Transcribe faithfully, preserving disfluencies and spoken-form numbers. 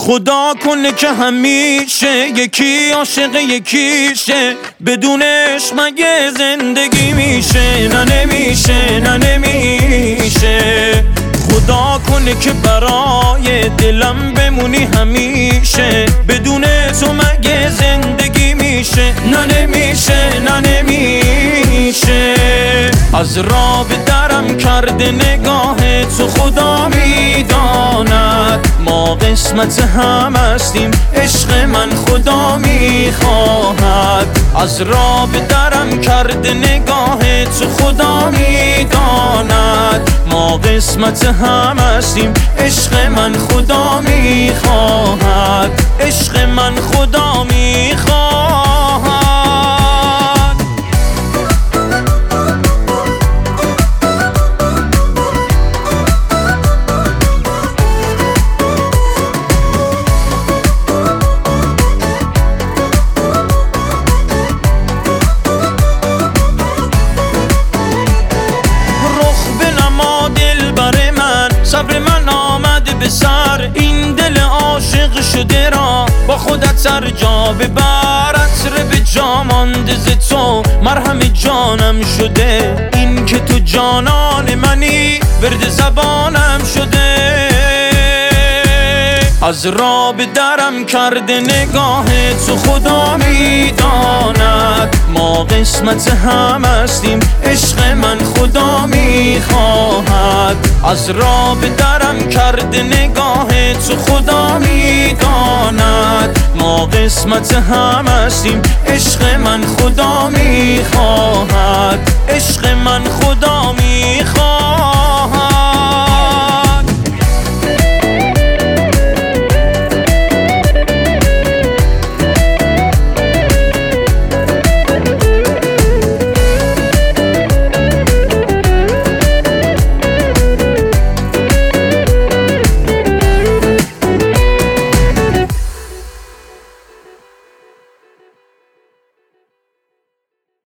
خدا کنه که همیشه یکی عاشق یکیشه، بدونش مگه زندگی میشه؟ نه نمیشه، نه نمیشه. خدا کنه که برای دلم بمونی همیشه، بدون تو مگه زندگی میشه؟ نه نمیشه، نه نمیشه. از راه به درم کرده نگاه تو، خدا میداند ما قسمت هم هستیم، عشق من خدا میخواهد. از راه به درم کرده نگاه تو، خدا میداند ما قسمت هم هستیم، عشق من خدا میخواهد، عشق من خدا میخواهد. صبر من آمد به سر، این دل عاشق شده را با خودت سر جا ببر. عطر به جا مانده ز تو، مرهم جانم شده، این که تو جانان منی ورد زبانم شده. از راه به درم کرده نگاه تو، خدا میداند ما قسمت هم هستیم، عشق من خدا میخواهد. از راه به درم کرده نگاه تو، خدا میداند ما قسمت هم هستیم، عشق من خدا میخواهد، عشق من خدا میخواهد.